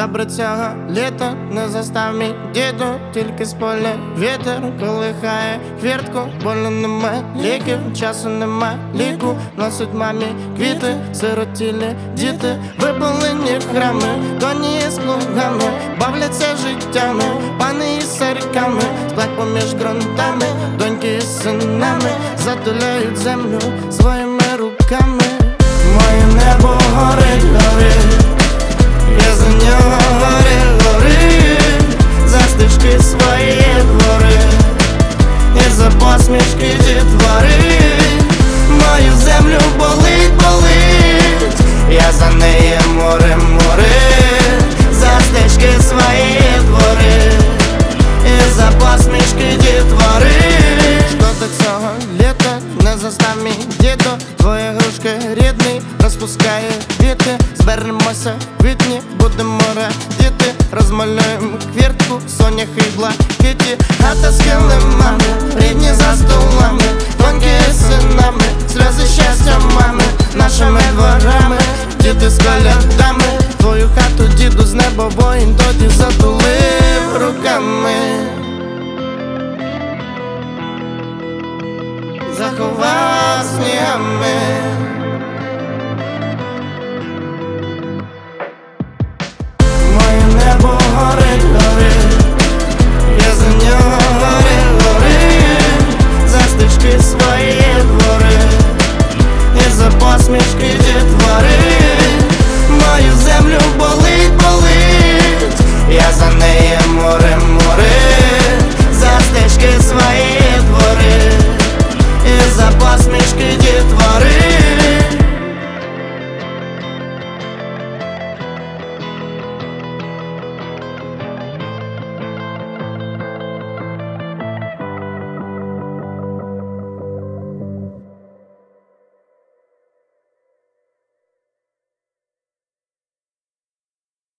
Добре цього літа не застав мій діду, тільки з поля вітер колихає хвіртку. Болю нема ліків, часу нема ліку. Носить мамі квіти, сиротілі діти, випалені храми, коні з плугами, бавляться життями, пани із сарками, сплать поміж ґрунтами, доньки із синами затуляють землю своїми руками. Моє небо горить, горить, я за нього горить, за стежки свої двори і за посмішки дітвори. Мою землю болить, болить, я за неї морить, за стежки свої двори і за посмішки дітвори. Що до цього літа не застав мій діду, твої грушки рідний розпускає квіти. Зберемося в квітні, будемо радіти, розмалюємо хвіртку, сонях і блакиті. Хата з килимами, рідні за столами, доньки із синами, сльози щастя мами, нашими дворами, діти з колядами. Твою хату, діду, з неба воїн тоді затулив руками, заховав снігами.